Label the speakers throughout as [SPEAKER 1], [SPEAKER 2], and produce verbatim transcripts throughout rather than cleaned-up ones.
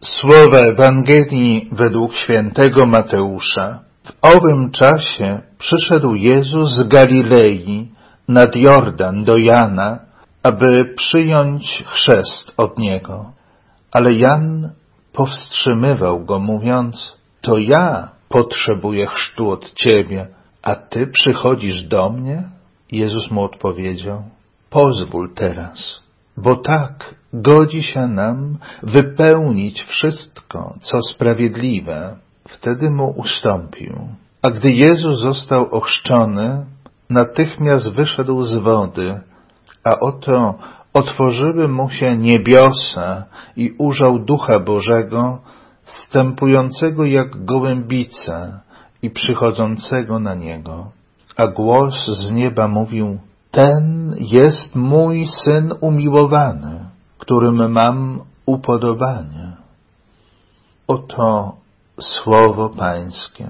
[SPEAKER 1] Słowa Ewangelii według świętego Mateusza. W owym czasie przyszedł Jezus z Galilei nad Jordan do Jana, aby przyjąć chrzest od Niego. Ale Jan powstrzymywał go, mówiąc: to ja potrzebuję chrztu od Ciebie, a Ty przychodzisz do mnie? Jezus mu odpowiedział: pozwól teraz, bo tak godzi się nam wypełnić wszystko, co sprawiedliwe. Wtedy mu ustąpił. A gdy Jezus został ochrzczony, natychmiast wyszedł z wody, a oto otworzyły mu się niebiosa i ujrzał Ducha Bożego, zstępującego jak gołębica i przychodzącego na Niego. A głos z nieba mówił: ten jest mój Syn umiłowany, którym mam upodobanie. Oto słowo Pańskie.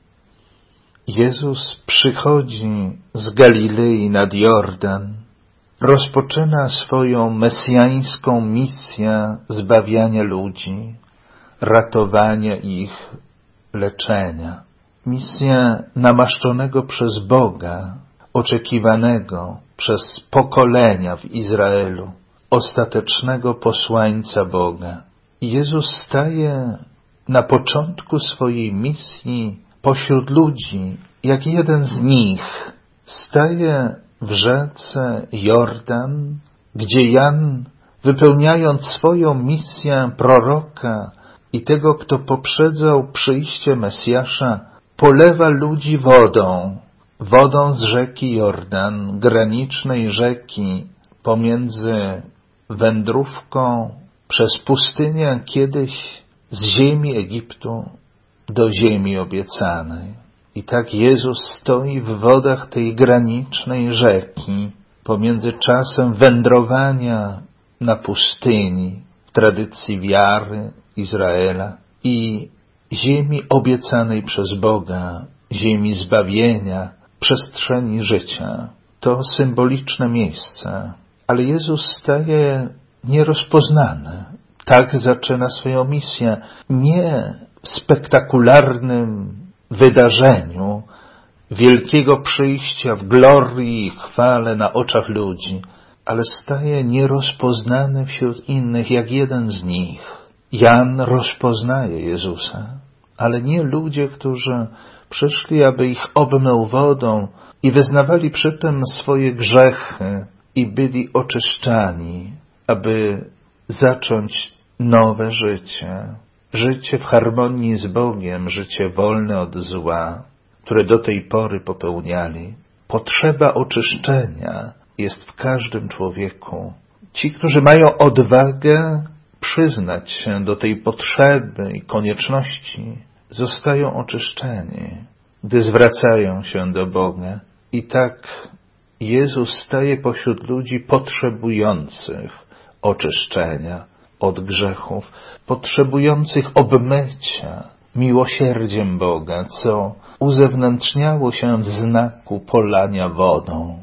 [SPEAKER 1] Jezus przychodzi z Galilei nad Jordan, rozpoczyna swoją mesjańską misję zbawiania ludzi, ratowania ich, leczenia. Misję namaszczonego przez Boga, oczekiwanego przez pokolenia w Izraelu, ostatecznego posłańca Boga. Jezus staje na początku swojej misji pośród ludzi, jak jeden z nich. Staje w rzece Jordan, gdzie Jan, wypełniając swoją misję proroka i tego, kto poprzedzał przyjście Mesjasza, polewa ludzi wodą, wodą z rzeki Jordan, granicznej rzeki pomiędzy wędrówką przez pustynię kiedyś z ziemi Egiptu do ziemi obiecanej. I tak Jezus stoi w wodach tej granicznej rzeki pomiędzy czasem wędrowania na pustyni w tradycji wiary Izraela i ziemi obiecanej przez Boga, ziemi zbawienia, przestrzeni życia. To symboliczne miejsce. Ale Jezus staje nierozpoznany. Tak zaczyna swoją misję. Nie w spektakularnym wydarzeniu wielkiego przyjścia w glorii i chwale na oczach ludzi, ale staje nierozpoznany wśród innych jak jeden z nich. Jan rozpoznaje Jezusa, ale nie ludzie, którzy przyszli, aby ich obmył wodą i wyznawali przy tym swoje grzechy i byli oczyszczani, aby zacząć nowe życie. Życie w harmonii z Bogiem, życie wolne od zła, które do tej pory popełniali. Potrzeba oczyszczenia jest w każdym człowieku. Ci, którzy mają odwagę przyznać się do tej potrzeby i konieczności, zostają oczyszczeni, gdy zwracają się do Boga. I tak Jezus staje pośród ludzi potrzebujących oczyszczenia od grzechów, potrzebujących obmycia miłosierdziem Boga, co uzewnętrzniało się w znaku polania wodą.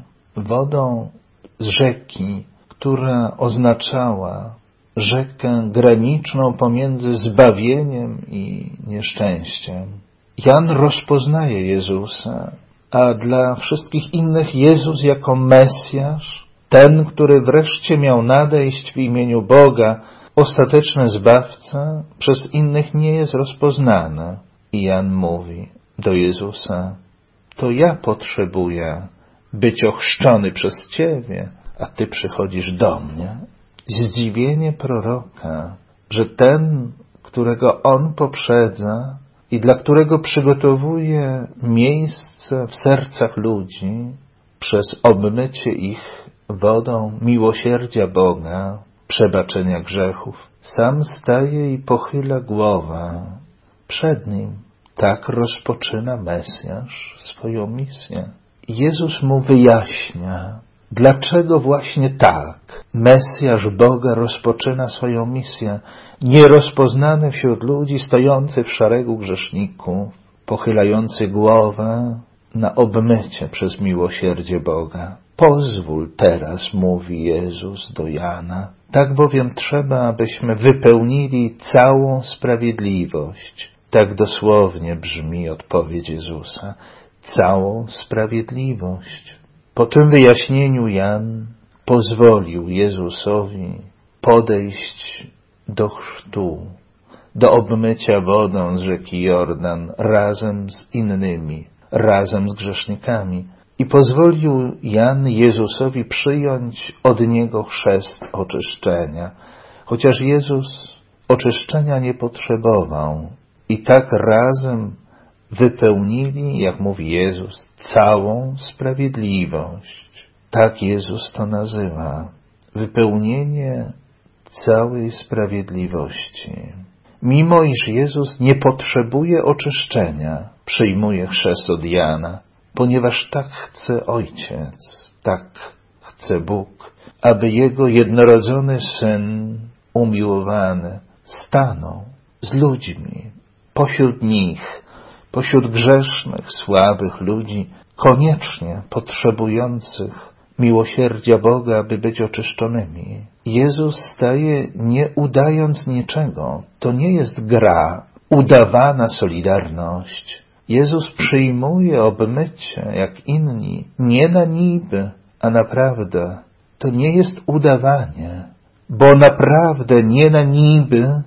[SPEAKER 1] Wodą z rzeki, która oznaczała rzekę graniczną pomiędzy zbawieniem i nieszczęściem. Jan rozpoznaje Jezusa, a dla wszystkich innych Jezus jako Mesjasz, ten, który wreszcie miał nadejść w imieniu Boga, ostateczny Zbawca, przez innych nie jest rozpoznany. I Jan mówi do Jezusa: to ja potrzebuję być ochrzczony przez Ciebie, a Ty przychodzisz do mnie. Zdziwienie proroka, że ten, którego on poprzedza i dla którego przygotowuje miejsce w sercach ludzi przez obmycie ich wodą miłosierdzia Boga, przebaczenia grzechów, sam staje i pochyla głowę przed Nim. Tak rozpoczyna Mesjasz swoją misję. Jezus mu wyjaśnia, dlaczego właśnie tak Mesjasz Boga rozpoczyna swoją misję, nierozpoznany wśród ludzi, stojący w szeregu grzeszników, pochylający głowę na obmycie przez miłosierdzie Boga. Pozwól teraz, mówi Jezus do Jana, Tak bowiem trzeba, abyśmy wypełnili całą sprawiedliwość. Tak dosłownie brzmi odpowiedź Jezusa. Całą sprawiedliwość. Po tym wyjaśnieniu Jan pozwolił Jezusowi podejść do chrztu, do obmycia wodą z rzeki Jordan razem z innymi, razem z grzesznikami. I pozwolił Jan Jezusowi przyjąć od niego chrzest oczyszczenia, chociaż Jezus oczyszczenia nie potrzebował. I tak razem wypełnili, jak mówi Jezus, całą sprawiedliwość. Tak Jezus to nazywa. Wypełnienie całej sprawiedliwości. Mimo iż Jezus nie potrzebuje oczyszczenia, przyjmuje chrzest od Jana, ponieważ tak chce Ojciec, tak chce Bóg, aby Jego jednorodzony Syn, umiłowany, stanął z ludźmi, pośród nich, pośród grzesznych, słabych ludzi, koniecznie potrzebujących miłosierdzia Boga, aby być oczyszczonymi. Jezus staje nie udając niczego. To nie jest gra, udawana solidarność. Jezus przyjmuje obmycie, jak inni, nie na niby, a naprawdę. To nie jest udawanie, bo naprawdę nie na niby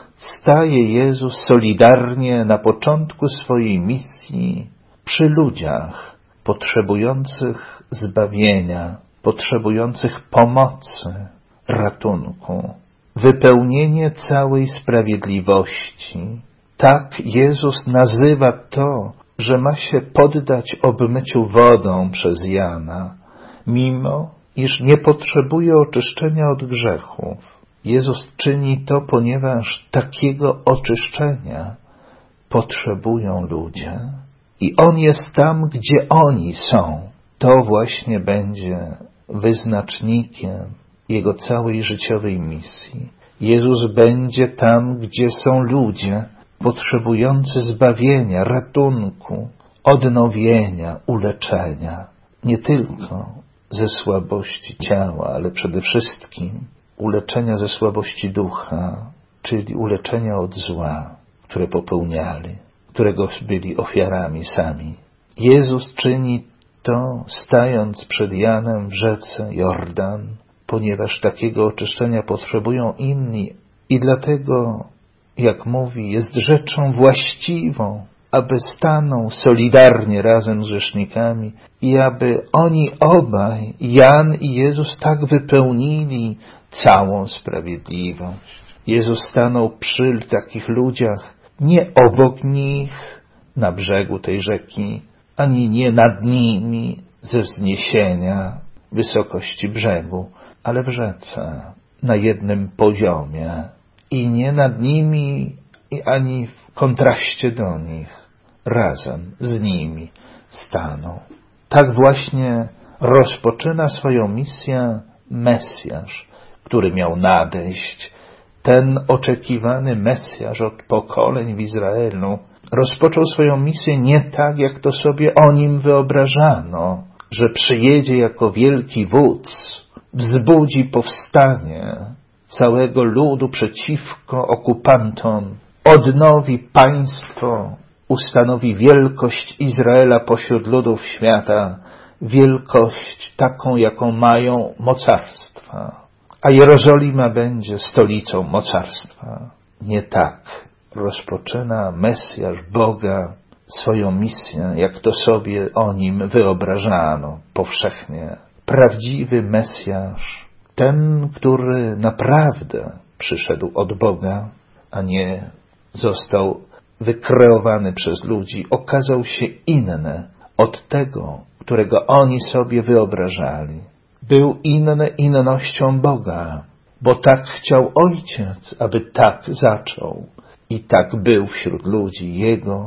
[SPEAKER 1] staje Jezus solidarnie na początku swojej misji przy ludziach potrzebujących zbawienia, potrzebujących pomocy, ratunku. Wypełnienie całej sprawiedliwości. Tak Jezus nazywa to, że ma się poddać obmyciu wodą przez Jana, mimo iż nie potrzebuje oczyszczenia od grzechów. Jezus czyni to, ponieważ takiego oczyszczenia potrzebują ludzie. I On jest tam, gdzie oni są. To właśnie będzie wyznacznikiem Jego całej życiowej misji. Jezus będzie tam, gdzie są ludzie potrzebujący zbawienia, ratunku, odnowienia, uleczenia. Nie tylko ze słabości ciała, ale przede wszystkim uleczenia ze słabości ducha, czyli uleczenia od zła, które popełniali, którego byli ofiarami sami. Jezus czyni to, stając przed Janem w rzece Jordan, ponieważ takiego oczyszczenia potrzebują inni i dlatego, jak mówi, jest rzeczą właściwą, aby stanął solidarnie razem z grzesznikami i aby oni obaj, Jan i Jezus, tak wypełnili całą sprawiedliwość. Jezus stanął przy takich ludziach, nie obok nich, na brzegu tej rzeki, ani nie nad nimi, ze wzniesienia wysokości brzegu, ale w rzece, na jednym poziomie i nie nad nimi, ani w kontraście do nich, razem z nimi stanął. Tak właśnie rozpoczyna swoją misję Mesjasz, który miał nadejść, ten oczekiwany Mesjasz od pokoleń w Izraelu. Rozpoczął swoją misję nie tak, jak to sobie o nim wyobrażano, że przyjedzie jako wielki wódz, wzbudzi powstanie całego ludu przeciwko okupantom, odnowi państwo, ustanowi wielkość Izraela pośród ludów świata, wielkość taką, jaką mają mocarstwa, a Jerozolima będzie stolicą mocarstwa. Nie tak rozpoczyna Mesjasz Boga swoją misję, jak to sobie o nim wyobrażano powszechnie. Prawdziwy Mesjasz, ten, który naprawdę przyszedł od Boga, a nie został wykreowany przez ludzi, okazał się inny od tego, którego oni sobie wyobrażali. Był inny innością Boga, bo tak chciał Ojciec, aby tak zaczął. I tak był wśród ludzi Jego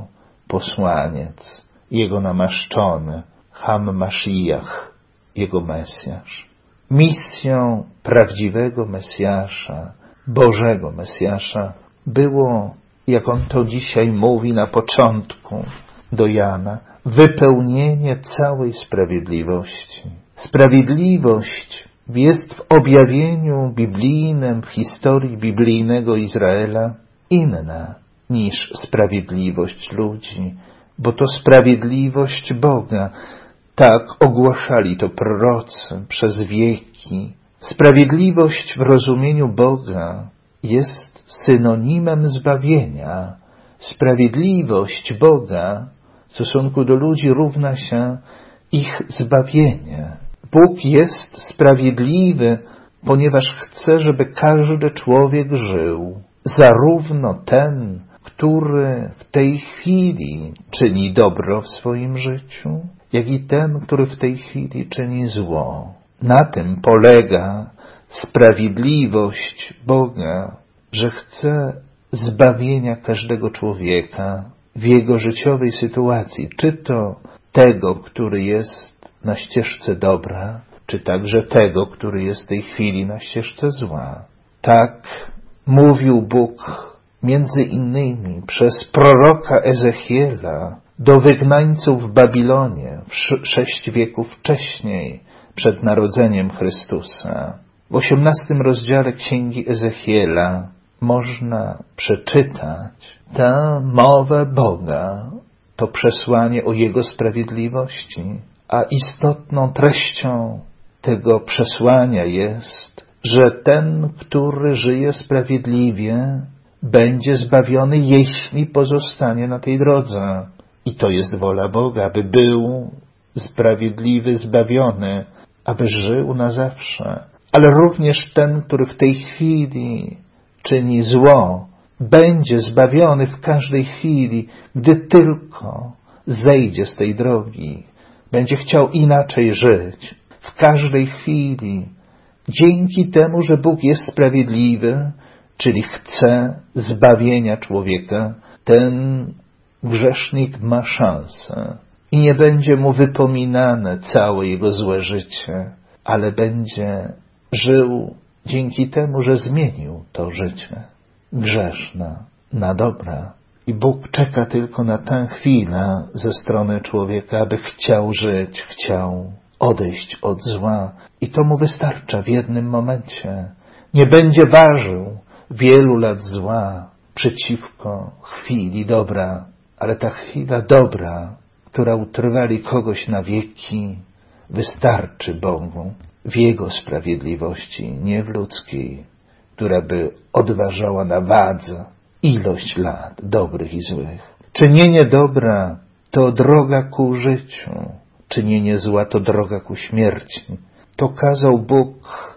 [SPEAKER 1] posłaniec, Jego namaszczony, Ham Mashiach, Jego Mesjasz. Misją prawdziwego Mesjasza, Bożego Mesjasza było, jak on to dzisiaj mówi na początku do Jana, wypełnienie całej sprawiedliwości. Sprawiedliwość jest w objawieniu biblijnym, w historii biblijnego Izraela inna niż sprawiedliwość ludzi, bo to sprawiedliwość Boga. Tak ogłaszali to prorocy przez wieki. Sprawiedliwość w rozumieniu Boga jest synonimem zbawienia. Sprawiedliwość Boga w stosunku do ludzi równa się ich zbawienie. Bóg jest sprawiedliwy, ponieważ chce, żeby każdy człowiek żył. Zarówno ten, który w tej chwili czyni dobro w swoim życiu, jak i ten, który w tej chwili czyni zło. Na tym polega sprawiedliwość Boga, że chce zbawienia każdego człowieka w jego życiowej sytuacji, czy to tego, który jest na ścieżce dobra, czy także tego, który jest w tej chwili na ścieżce zła. Tak mówił Bóg między innymi przez proroka Ezechiela do wygnańców w Babilonie w sześć wieków wcześniej, przed narodzeniem Chrystusa. W osiemnastym rozdziale Księgi Ezechiela można przeczytać tę mowę Boga, to przesłanie o Jego sprawiedliwości, a istotną treścią tego przesłania jest, że ten, który żyje sprawiedliwie, będzie zbawiony, jeśli pozostanie na tej drodze. I to jest wola Boga, aby był sprawiedliwy, zbawiony, aby żył na zawsze. Ale również ten, który w tej chwili czyni zło, będzie zbawiony w każdej chwili, gdy tylko zejdzie z tej drogi. Będzie chciał inaczej żyć. W każdej chwili. Dzięki temu, że Bóg jest sprawiedliwy, czyli chce zbawienia człowieka, ten grzesznik ma szansę. I nie będzie mu wypominane całe jego złe życie, ale będzie żył dzięki temu, że zmienił to życie grzeszne na dobre. I Bóg czeka tylko na tę chwilę ze strony człowieka, aby chciał żyć, chciał odejść od zła. I to mu wystarcza w jednym momencie. Nie będzie ważył wielu lat zła przeciwko chwili dobra, ale ta chwila dobra, która utrwali kogoś na wieki, wystarczy Bogu w Jego sprawiedliwości, nie w ludzkiej, która by odważała na wadze ilość lat dobrych i złych. Czynienie dobra to droga ku życiu, czynienie zła to droga ku śmierci. To kazał Bóg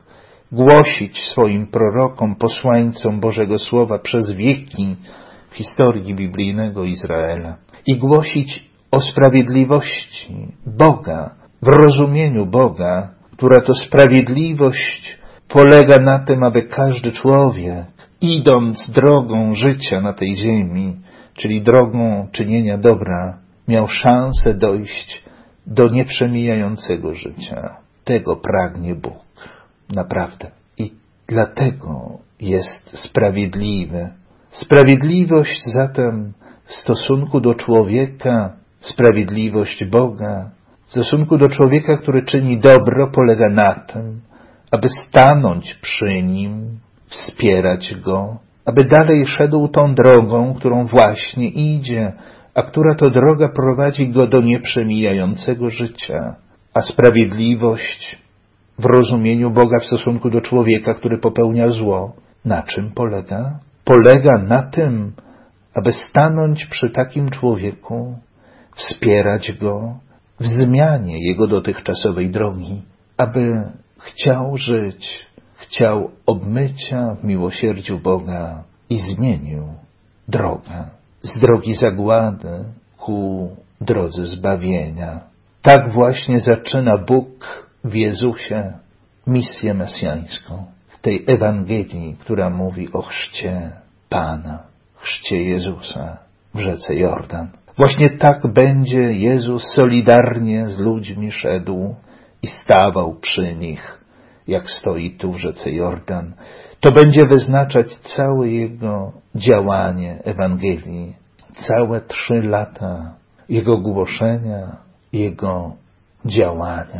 [SPEAKER 1] głosić swoim prorokom, posłańcom Bożego Słowa przez wieki w historii biblijnego Izraela i głosić o sprawiedliwości Boga, w rozumieniu Boga, która to sprawiedliwość polega na tym, aby każdy człowiek, idąc drogą życia na tej ziemi, czyli drogą czynienia dobra, miał szansę dojść do nieprzemijającego życia. Tego pragnie Bóg. Naprawdę. I dlatego jest sprawiedliwy. Sprawiedliwość zatem w stosunku do człowieka, sprawiedliwość Boga, w stosunku do człowieka, który czyni dobro, polega na tym, aby stanąć przy nim, wspierać go, aby dalej szedł tą drogą, którą właśnie idzie, a która to droga prowadzi go do nieprzemijającego życia. A sprawiedliwość w rozumieniu Boga w stosunku do człowieka, który popełnia zło, na czym polega? Polega na tym, aby stanąć przy takim człowieku, wspierać go w zmianie jego dotychczasowej drogi, aby chciał żyć, chciał obmycia w miłosierdziu Boga i zmienił drogę z drogi zagłady ku drodze zbawienia. Tak właśnie zaczyna Bóg w Jezusie misję mesjańską, w tej Ewangelii, która mówi o chrzcie Pana, chrzcie Jezusa w rzece Jordan. Właśnie tak będzie Jezus solidarnie z ludźmi szedł i stawał przy nich, jak stoi tu w rzece Jordan. To będzie wyznaczać całe Jego działanie Ewangelii, całe trzy lata Jego głoszenia, Jego działania.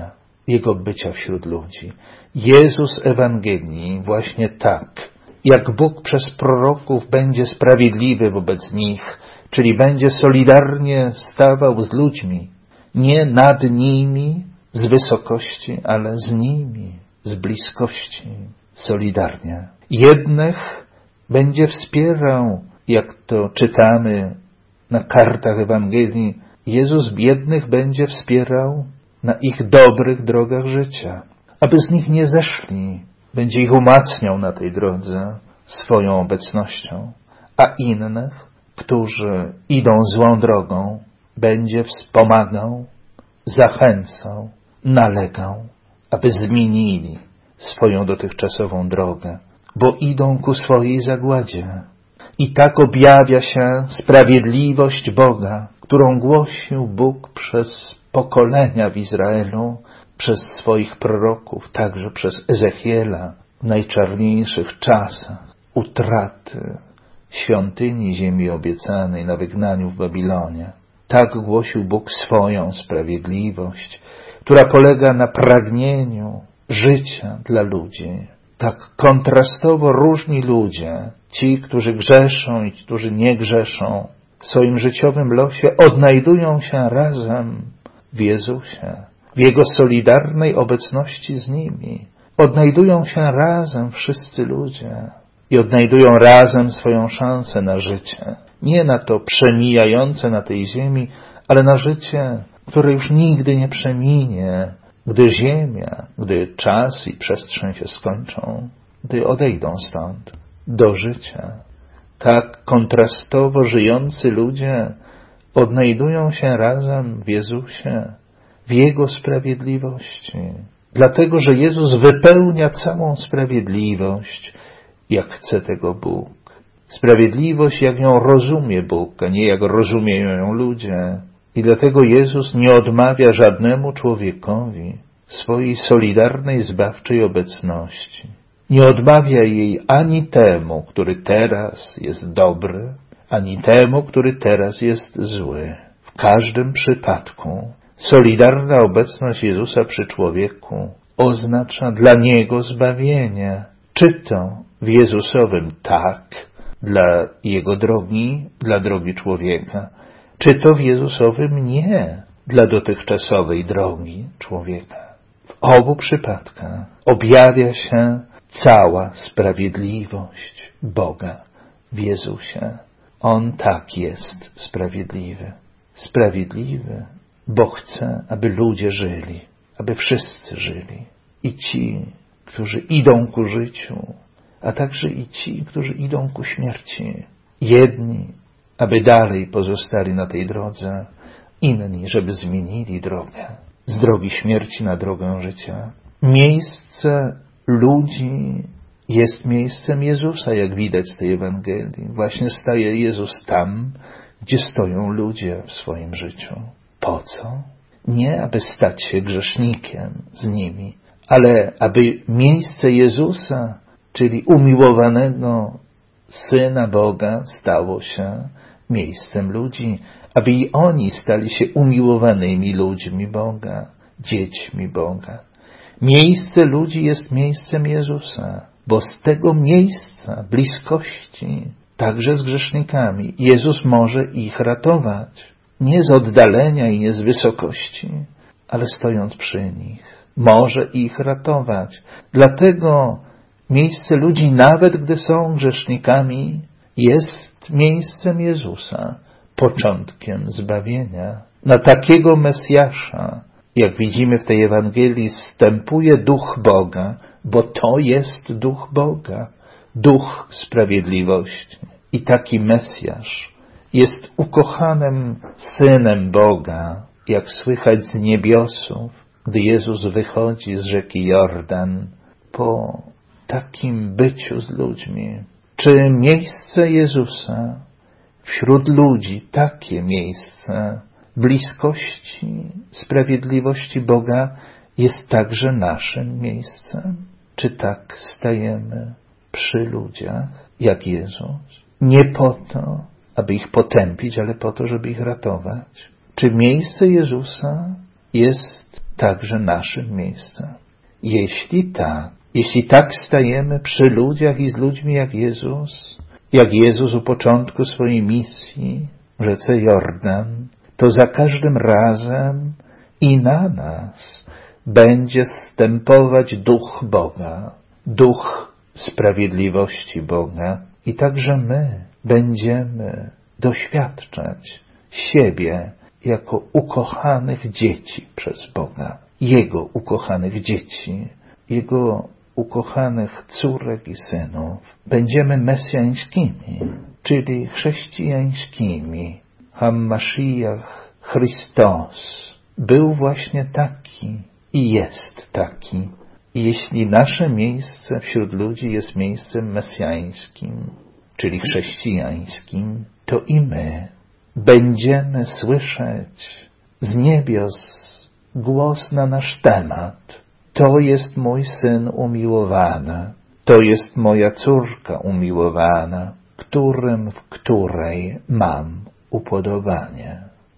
[SPEAKER 1] Jego bycia wśród ludzi. Jezus Ewangelii właśnie tak, jak Bóg przez proroków będzie sprawiedliwy wobec nich, czyli będzie solidarnie stawał z ludźmi, nie nad nimi z wysokości, ale z nimi, z bliskości, solidarnie. Jednych będzie wspierał, jak to czytamy na kartach Ewangelii, Jezus biednych będzie wspierał na ich dobrych drogach życia, aby z nich nie zeszli. Będzie ich umacniał na tej drodze swoją obecnością, a innych, którzy idą złą drogą, będzie wspomagał, zachęcał, nalegał, aby zmienili swoją dotychczasową drogę, bo idą ku swojej zagładzie. I tak objawia się sprawiedliwość Boga, którą głosił Bóg przez pokolenia w Izraelu, przez swoich proroków, także przez Ezechiela w najczarniejszych czasach utraty świątyni ziemi obiecanej na wygnaniu w Babilonie. Tak głosił Bóg swoją sprawiedliwość, która polega na pragnieniu życia dla ludzi. Tak kontrastowo różni ludzie, ci, którzy grzeszą i ci, którzy nie grzeszą, w swoim życiowym losie odnajdują się razem w Jezusie, w Jego solidarnej obecności z nimi. Odnajdują się razem wszyscy ludzie i odnajdują razem swoją szansę na życie. Nie na to przemijające na tej ziemi, ale na życie, które już nigdy nie przeminie, gdy ziemia, gdy czas i przestrzeń się skończą, gdy odejdą stąd do życia. Tak kontrastowo żyjący ludzie odnajdują się razem w Jezusie, w Jego sprawiedliwości. Dlatego, że Jezus wypełnia całą sprawiedliwość, jak chce tego Bóg. Sprawiedliwość, jak ją rozumie Bóg, a nie jak rozumieją ją ludzie. I dlatego Jezus nie odmawia żadnemu człowiekowi swojej solidarnej, zbawczej obecności. Nie odmawia jej ani temu, który teraz jest dobry, ani temu, który teraz jest zły. W każdym przypadku solidarna obecność Jezusa przy człowieku oznacza dla niego zbawienie. Czy to w Jezusowym tak, dla jego drogi, dla drogi człowieka, czy to w Jezusowym nie, dla dotychczasowej drogi człowieka. W obu przypadkach objawia się cała sprawiedliwość Boga w Jezusie. On tak jest sprawiedliwy. Sprawiedliwy, bo chce, aby ludzie żyli, aby wszyscy żyli. I ci, którzy idą ku życiu, a także i ci, którzy idą ku śmierci. Jedni, aby dalej pozostali na tej drodze, inni, żeby zmienili drogę z drogi śmierci na drogę życia. Miejsce ludzi jest miejscem Jezusa, jak widać z tej Ewangelii. Właśnie staje Jezus tam, gdzie stoją ludzie w swoim życiu. Po co? Nie, aby stać się grzesznikiem z nimi, ale aby miejsce Jezusa, czyli umiłowanego Syna Boga, stało się miejscem ludzi, aby i oni stali się umiłowanymi ludźmi Boga, dziećmi Boga. Miejsce ludzi jest miejscem Jezusa, bo z tego miejsca bliskości, także z grzesznikami, Jezus może ich ratować. Nie z oddalenia i nie z wysokości, ale stojąc przy nich. Może ich ratować. Dlatego miejsce ludzi, nawet gdy są grzesznikami, jest miejscem Jezusa, początkiem zbawienia. Na takiego Mesjasza, jak widzimy w tej Ewangelii, wstępuje Duch Boga, bo to jest Duch Boga, Duch sprawiedliwości. I taki Mesjasz jest ukochanym Synem Boga, jak słychać z niebiosów, gdy Jezus wychodzi z rzeki Jordan po takim byciu z ludźmi. Czy miejsce Jezusa wśród ludzi, takie miejsce bliskości, sprawiedliwości Boga jest także naszym miejscem? Czy tak stajemy przy ludziach jak Jezus? Nie po to, aby ich potępić, ale po to, żeby ich ratować. Czy miejsce Jezusa jest także naszym miejscem? Jeśli tak, jeśli tak stajemy przy ludziach i z ludźmi jak Jezus, jak Jezus u początku swojej misji w rzece Jordan, to za każdym razem i na nas będzie zstępować duch Boga, duch sprawiedliwości Boga i także my będziemy doświadczać siebie jako ukochanych dzieci przez Boga, Jego ukochanych dzieci, Jego ukochanych córek i synów. Będziemy mesjańskimi, czyli chrześcijańskimi. Hammashiach Chrystus był właśnie taki i jest taki. I jeśli nasze miejsce wśród ludzi jest miejscem mesjańskim, czyli chrześcijańskim, to i my będziemy słyszeć z niebios głos na nasz temat. To jest mój syn umiłowany, to jest moja córka umiłowana, którym, w której mam upodobanie.